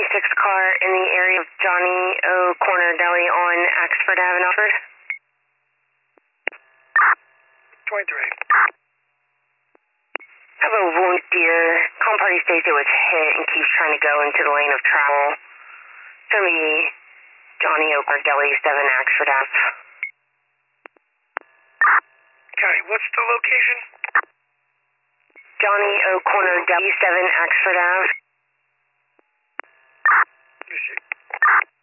car in the area of Johnny O. Corner Deli on Axford Ave in Oxford? 23. Have a wounded deer. Calm party states it was hit and keeps trying to go into the lane of travel. It's going to be Johnny O. Corner Deli, 7 Axford Ave. Okay, what's the location? Johnny O. Corner Deli, 7 Axford Ave. Let me see.